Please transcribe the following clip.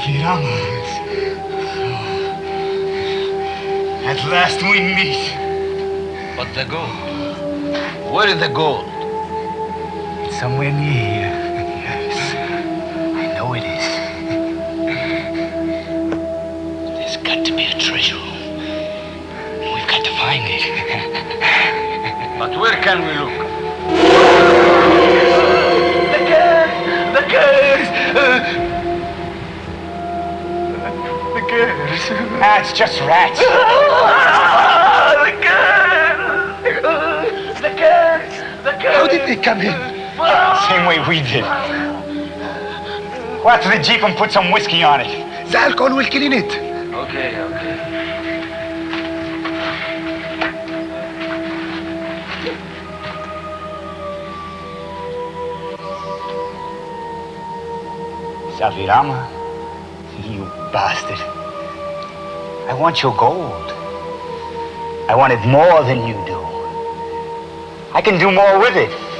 Safirama. At last we meet. But the gold? Where is the gold? It's somewhere near here. Yes. I know it is. There's got to be a treasure room. We've got to find it. But where can we look? The girls! The girls. Ah, it's just rats. The girls! How did they come in? Same way we did. Go out to the Jeep and put some whiskey on it. The alcohol will kill it. Okay. Safirama, you bastard. I want your gold. I want it more than you do. I can do more with it.